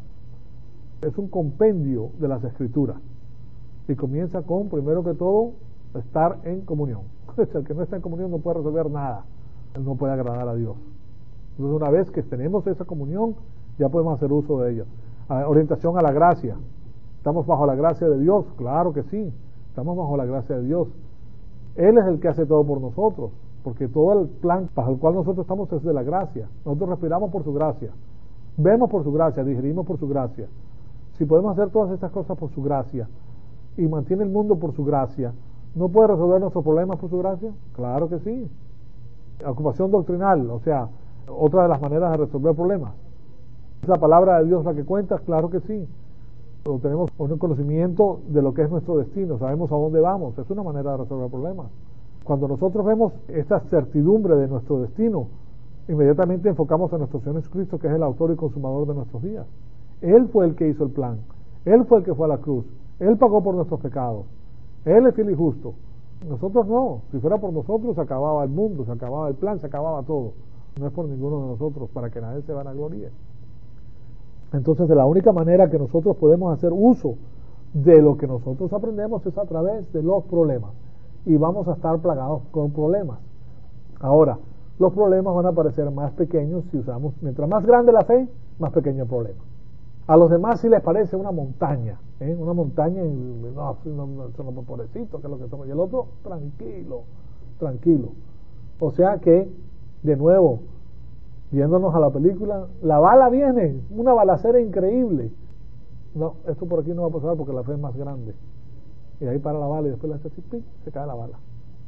Es un compendio de las escrituras. Y comienza con, primero que todo, estar en comunión. El que no está en comunión no puede resolver nada. Él no puede agradar a Dios. Entonces, una vez que tenemos esa comunión, ya podemos hacer uso de ella. Orientación a la gracia. ¿Estamos bajo la gracia de Dios? Claro que sí. Estamos bajo la gracia de Dios. Él es el que hace todo por nosotros, porque todo el plan bajo el cual nosotros estamos es de la gracia. Nosotros respiramos por su gracia, vemos por su gracia, digerimos por su gracia. Si podemos hacer todas estas cosas por su gracia y mantiene el mundo por su gracia, ¿no puede resolver nuestros problemas por su gracia? Claro que sí. Ocupación doctrinal, o sea, otra de las maneras de resolver problemas. ¿Es la palabra de Dios la que cuenta? Claro que sí. Pero tenemos un conocimiento de lo que es nuestro destino, sabemos a dónde vamos, es una manera de resolver problemas. Cuando nosotros vemos esta certidumbre de nuestro destino, inmediatamente enfocamos a nuestro Señor Jesucristo, que es el autor y consumador de nuestros días. Él fue el que hizo el plan, Él fue el que fue a la cruz, Él pagó por nuestros pecados, Él es fiel y justo. Nosotros no, si fuera por nosotros se acababa el mundo, se acababa el plan, se acababa todo. No es por ninguno de nosotros, para que nadie se vanaglorie. Entonces, de la única manera que nosotros podemos hacer uso de lo que nosotros aprendemos es a través de los problemas. Y vamos a estar plagados con problemas. Ahora, los problemas van a parecer más pequeños si usamos, mientras más grande la fe, más pequeño el problema. A los demás sí les parece una montaña, ¿eh? Una montaña, y, no, no, no, son los pobrecitos, que es lo que somos. Y el otro, tranquilo, tranquilo. O sea que, de nuevo, yéndonos a la película, la bala viene, una balacera increíble. No, esto por aquí no va a pasar porque la fe es más grande. Y ahí para la bala y después la hace así, ¡ping!, se cae la bala.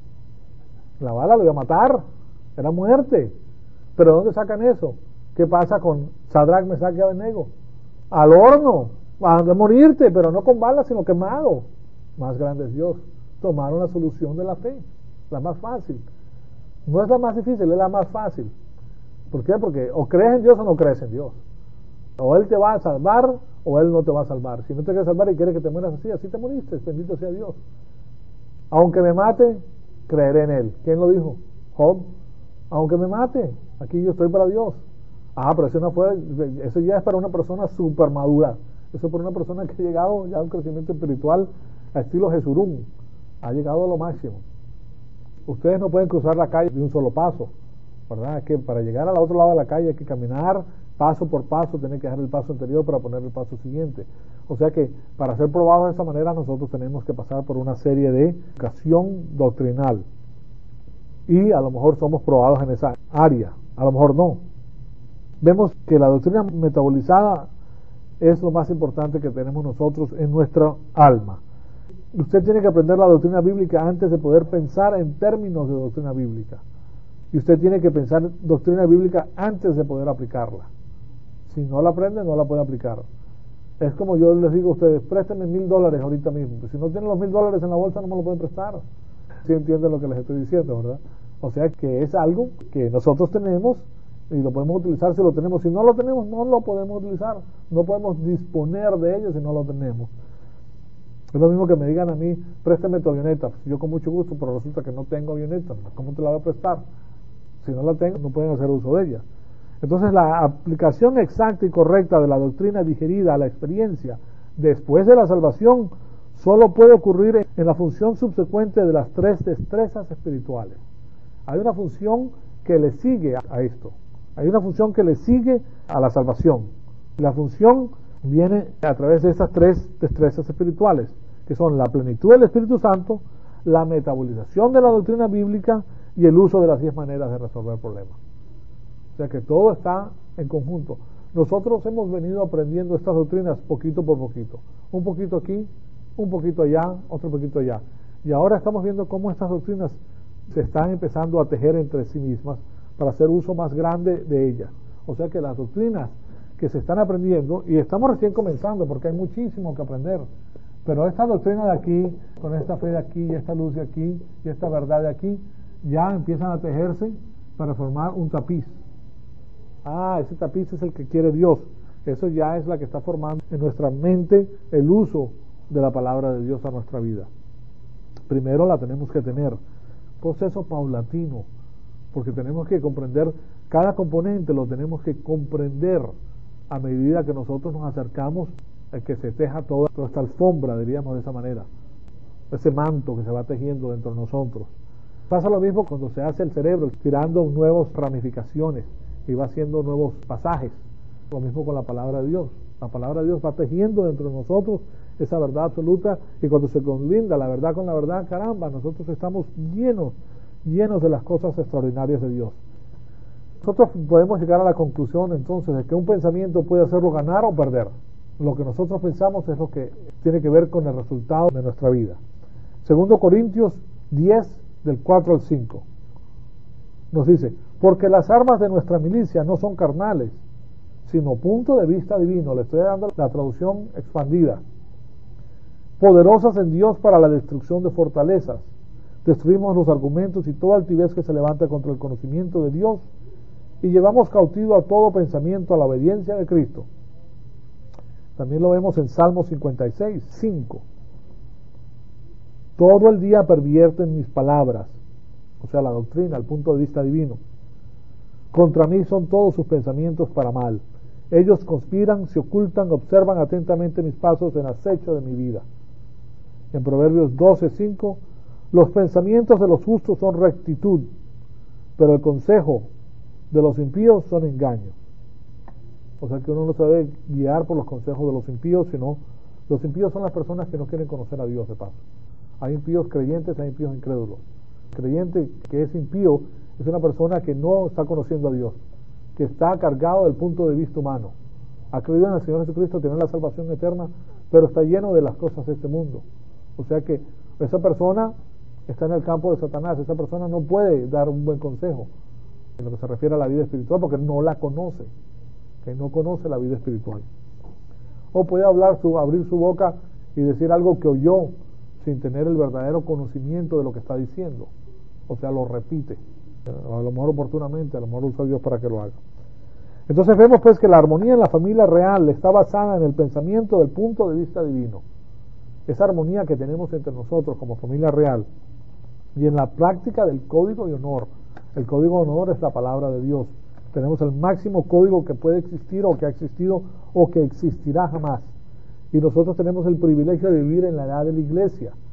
La bala lo iba a matar, era muerte. Pero ¿dónde sacan eso? ¿Qué pasa con Sadrach, Mesach y Abednego? Al horno, van a morirte, pero no con balas, sino quemado. Más grande es Dios. Tomaron la solución de la fe, la más fácil. No es la más difícil, es la más fácil. ¿Por qué? Porque o crees en Dios o no crees en Dios. O Él te va a salvar o Él no te va a salvar. Si no te quiere salvar y quiere que te mueras así, así te moriste, bendito sea Dios. Aunque me mate, creeré en Él. ¿Quién lo dijo? Job. Aunque me mate, aquí yo estoy para Dios. Ah, pero eso no fue, eso ya es para una persona super madura. Eso es para una persona que ha llegado ya a un crecimiento espiritual a estilo Jesurún. ha llegado a lo máximo. Ustedes no pueden cruzar la calle de un solo paso, ¿verdad? Es que para llegar al otro lado de la calle hay que caminar paso por paso, tener que dejar el paso anterior para poner el paso siguiente. O sea que para ser probados de esa manera nosotros tenemos que pasar por una serie de educación doctrinal. Y a lo mejor somos probados en esa área, a lo mejor no. Vemos que la doctrina metabolizada es lo más importante que tenemos nosotros en nuestra alma. Usted tiene que aprender la doctrina bíblica antes de poder pensar en términos de doctrina bíblica. Y usted tiene que pensar doctrina bíblica antes de poder aplicarla. Si no la aprende, no la puede aplicar. Es como yo les digo a ustedes, préstenme mil dólares ahorita mismo. Pues si no tienen los mil dólares en la bolsa, no me lo pueden prestar. ¿Sí entienden lo que les estoy diciendo, verdad? O sea que es algo que nosotros tenemos y lo podemos utilizar si lo tenemos. Si no lo tenemos, no lo podemos utilizar. No podemos disponer de ello si no lo tenemos. Es lo mismo que me digan a mí, préstame tu avioneta. Pues yo con mucho gusto, pero resulta que no tengo avioneta. ¿Cómo te la voy a prestar? Si no la tengo, no pueden hacer uso de ella. Entonces la aplicación exacta y correcta de la doctrina digerida a la experiencia después de la salvación solo puede ocurrir en la función subsecuente de las tres destrezas espirituales. Hay una función que le sigue a esto. Hay una función que le sigue a la salvación. La función viene a través de estas tres destrezas espirituales, que son la plenitud del Espíritu Santo, la metabolización de la doctrina bíblica y el uso de las diez maneras de resolver problemas. O sea que todo está en conjunto. Nosotros hemos venido aprendiendo estas doctrinas poquito por poquito. Un poquito aquí, un poquito allá, otro poquito allá. Y ahora estamos viendo cómo estas doctrinas se están empezando a tejer entre sí mismas para hacer uso más grande de ellas. O sea que las doctrinas que se están aprendiendo, y estamos recién comenzando porque hay muchísimo que aprender, pero esta doctrina de aquí, con esta fe de aquí, y esta luz de aquí, y esta verdad de aquí, ya empiezan a tejerse para formar un tapiz. Ah, ese tapiz es el que quiere Dios. Eso ya es la que está formando en nuestra mente el uso de la palabra de Dios a nuestra vida. Primero la tenemos que tener, proceso paulatino, porque tenemos que comprender cada componente, lo tenemos que comprender a medida que nosotros nos acercamos a que se teja toda esta alfombra, diríamos de esa manera, ese manto que se va tejiendo dentro de nosotros. Pasa lo mismo cuando se hace el cerebro, tirando nuevas ramificaciones y va haciendo nuevos pasajes. Lo mismo con la palabra de Dios. La palabra de Dios va tejiendo dentro de nosotros esa verdad absoluta, y cuando se combina la verdad con la verdad, caramba, nosotros estamos llenos, llenos de las cosas extraordinarias de Dios. Nosotros podemos llegar a la conclusión entonces de que un pensamiento puede hacerlo ganar o perder. Lo que nosotros pensamos es lo que tiene que ver con el resultado de nuestra vida. Segundo Corintios diez, del cuatro al cinco, nos dice: porque las armas de nuestra milicia no son carnales, sino punto de vista divino. Le estoy dando la traducción expandida. Poderosas en Dios para la destrucción de fortalezas. Destruimos los argumentos y toda altivez que se levanta contra el conocimiento de Dios, y llevamos cautivo a todo pensamiento a la obediencia de Cristo. También lo vemos en Salmo cincuenta y seis, cinco. Todo el día pervierten mis palabras, o sea, la doctrina, el punto de vista divino. Contra mí son todos sus pensamientos para mal. Ellos conspiran, se ocultan, observan atentamente mis pasos en acecho de mi vida. En Proverbios doce, cinco, los pensamientos de los justos son rectitud, pero el consejo de los impíos son engaño. O sea que uno no se debe guiar por los consejos de los impíos, sino los impíos son las personas que no quieren conocer a Dios de paso. Hay impíos creyentes, hay impíos incrédulos. Creyente que es impío es una persona que no está conociendo a Dios, que está cargado del punto de vista humano. Ha creído en el Señor Jesucristo, tiene la salvación eterna, pero está lleno de las cosas de este mundo. O sea que esa persona está en el campo de Satanás. Esa persona no puede dar un buen consejo en lo que se refiere a la vida espiritual, porque no la conoce, que no conoce la vida espiritual. O puede hablar su, abrir su boca y decir algo que oyó sin tener el verdadero conocimiento de lo que está diciendo. O sea, lo repite, a lo mejor oportunamente, a lo mejor usa Dios para que lo haga. Entonces vemos pues que la armonía en la familia real está basada en el pensamiento del punto de vista divino. Esa armonía que tenemos entre nosotros como familia real, y en la práctica del código de honor. El código de honor es la palabra de Dios. Tenemos el máximo código que puede existir, o que ha existido, o que existirá jamás. Y nosotros tenemos el privilegio de vivir en la edad de la iglesia.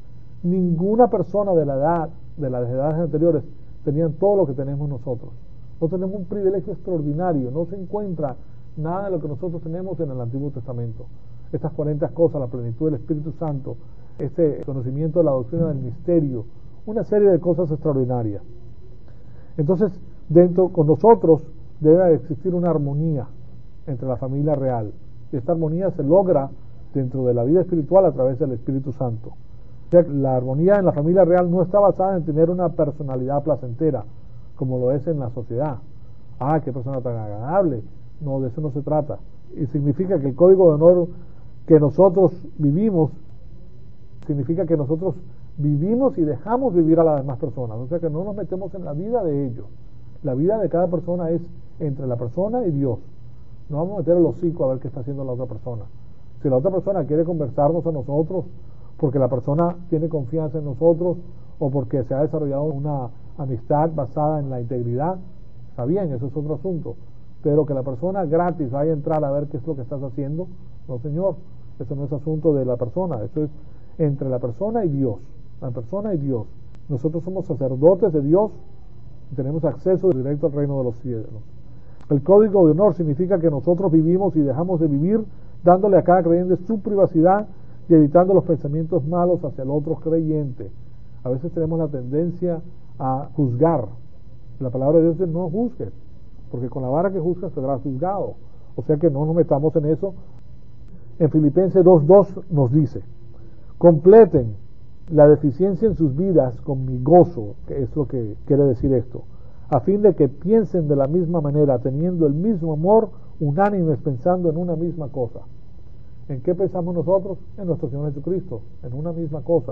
Ninguna persona de la edad, de las edades anteriores, tenían todo lo que tenemos nosotros. Nosotros tenemos un privilegio extraordinario. No se encuentra nada de lo que nosotros tenemos en el Antiguo Testamento. Estas cuarenta cosas, la plenitud del Espíritu Santo, este conocimiento de la doctrina del misterio, una serie de cosas extraordinarias. Entonces, dentro con nosotros debe existir una armonía entre la familia real. Y esta armonía se logra dentro de la vida espiritual a través del Espíritu Santo. O sea, la armonía en la familia real no está basada en tener una personalidad placentera, como lo es en la sociedad. Ah, qué persona tan agradable. No, de eso no se trata. Y significa que el código de honor que nosotros vivimos, significa que nosotros vivimos y dejamos vivir a las demás personas. O sea, que no nos metemos en la vida de ellos. La vida de cada persona es entre la persona y Dios. No vamos a meter el hocico a ver qué está haciendo la otra persona. Si la otra persona quiere conversarnos a nosotros porque la persona tiene confianza en nosotros o porque se ha desarrollado una amistad basada en la integridad, está bien, eso es otro asunto. Pero que la persona gratis vaya a entrar a ver qué es lo que estás haciendo, no señor, eso no es asunto de la persona, eso es entre la persona y Dios, la persona y Dios. Nosotros somos sacerdotes de Dios y tenemos acceso directo al reino de los cielos. El código de honor significa que nosotros vivimos y dejamos de vivir dándole a cada creyente su privacidad y evitando los pensamientos malos hacia el otro creyente. A veces tenemos la tendencia a juzgar. La palabra de Dios dice no juzgues, porque con la vara que juzgas serás juzgado. O sea que no nos metamos en eso. En Filipenses dos dos nos dice: completen la deficiencia en sus vidas con mi gozo, que es lo que quiere decir esto, a fin de que piensen de la misma manera, teniendo el mismo amor, unánimes, pensando en una misma cosa. ¿En qué pensamos nosotros? En nuestro Señor Jesucristo, en una misma cosa.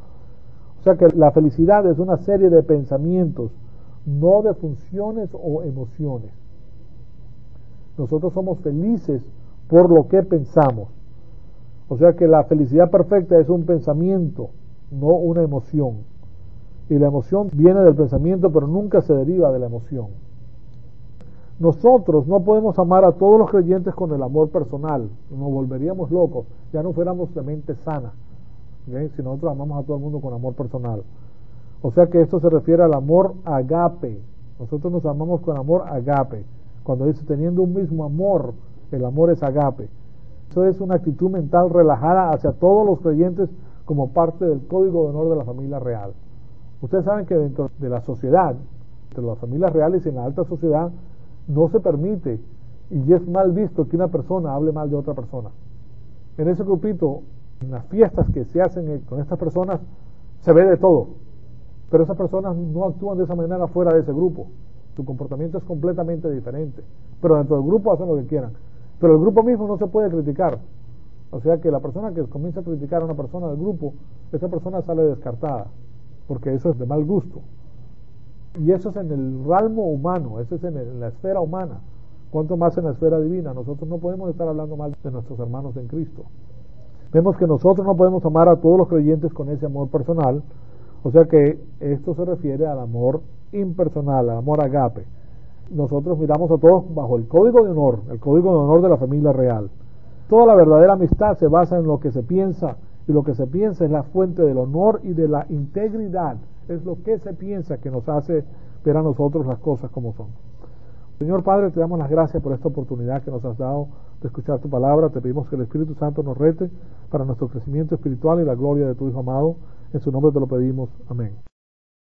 O sea que la felicidad es una serie de pensamientos, no de funciones o emociones. Nosotros somos felices por lo que pensamos. O sea que la felicidad perfecta es un pensamiento, no una emoción. Y la emoción viene del pensamiento, pero nunca se deriva de la emoción. Nosotros no podemos amar a todos los creyentes con el amor personal, nos volveríamos locos, ya no fuéramos de mente sana, ¿okay? Si nosotros amamos a todo el mundo con amor personal. O sea que esto se refiere al amor agape. Nosotros nos amamos con amor agape. Cuando dice teniendo un mismo amor, el amor es agape. Eso es una actitud mental relajada hacia todos los creyentes como parte del código de honor de la familia real. Ustedes saben que dentro de la sociedad, entre las familias reales y en la alta sociedad, no se permite y es mal visto que una persona hable mal de otra persona. En ese grupito, en las fiestas que se hacen con estas personas, se ve de todo, pero esas personas no actúan de esa manera fuera de ese grupo. Su comportamiento es completamente diferente, pero dentro del grupo hacen lo que quieran, pero el grupo mismo no se puede criticar. O sea que la persona que comienza a criticar a una persona del grupo, esa persona sale descartada, porque eso es de mal gusto. Y eso es en el ramo humano, eso es en, el, en la esfera humana. Cuanto más en la esfera divina. Nosotros no podemos estar hablando mal de nuestros hermanos en Cristo. Vemos que nosotros no podemos amar a todos los creyentes con ese amor personal. O sea que esto se refiere al amor impersonal, al amor agape. Nosotros miramos a todos bajo el código de honor, el código de honor de la familia real. Toda la verdadera amistad se basa en lo que se piensa, y lo que se piensa es la fuente del honor y de la integridad. Es lo que se piensa que nos hace ver a nosotros las cosas como son. Señor Padre, te damos las gracias por esta oportunidad que nos has dado de escuchar tu palabra. Te pedimos que el Espíritu Santo nos rete para nuestro crecimiento espiritual y la gloria de tu Hijo amado. En su nombre te lo pedimos. Amén.